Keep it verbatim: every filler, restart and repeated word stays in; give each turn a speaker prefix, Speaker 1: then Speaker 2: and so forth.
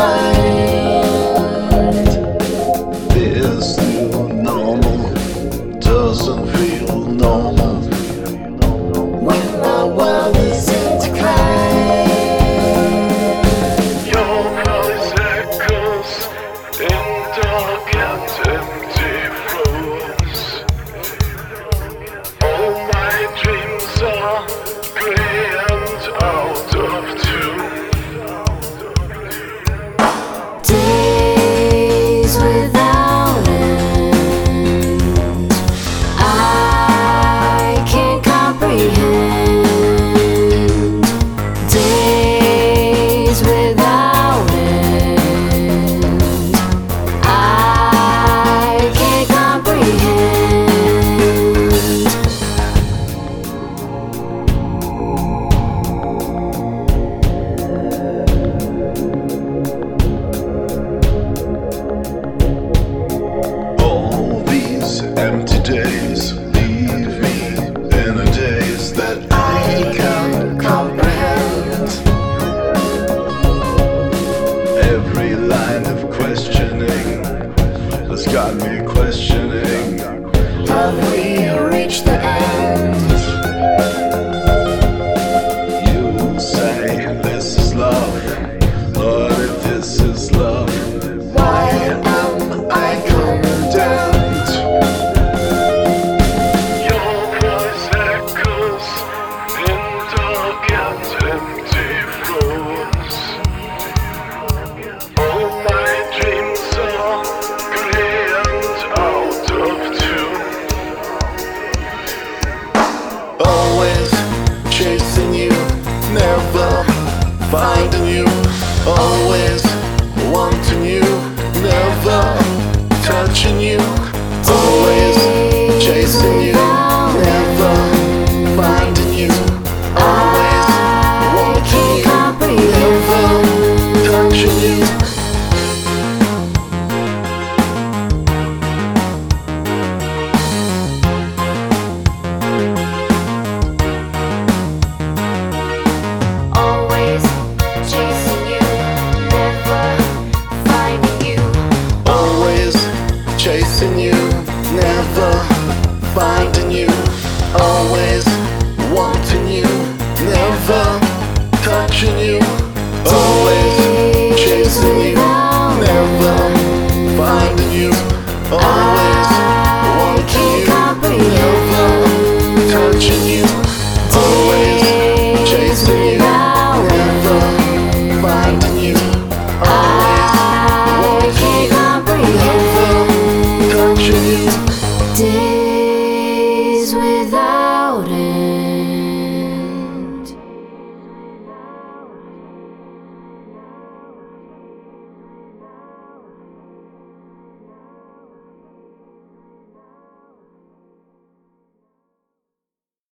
Speaker 1: mind.
Speaker 2: This new normal doesn't feel normal
Speaker 1: When my world is in decline.
Speaker 2: Your voice echoes in dark and empty rooms. All my dreams are grey and out of tune.
Speaker 1: Days without end, I can't comprehend. Days without end, I can't comprehend.
Speaker 2: All these empty days leave me in a daze that I can't comprehend. Every line of questioning has got me questioning.
Speaker 1: Have we reached the end?
Speaker 2: You say this is love, but if this is love,
Speaker 1: Why am I condemned?
Speaker 2: your voice echoes in dark and empty rooms. All my dreams are grey and out of tune. Always chasing you, never finding you. Always wanting you, never touching you. Always chasing you, never finding you. Always wanting you, never touching you.
Speaker 1: Always chasing you, never finding you.
Speaker 2: Always chasing you, never finding you. Always wanting you, never touching you. Always chasing you, never finding you. Always wanting you, never touching you.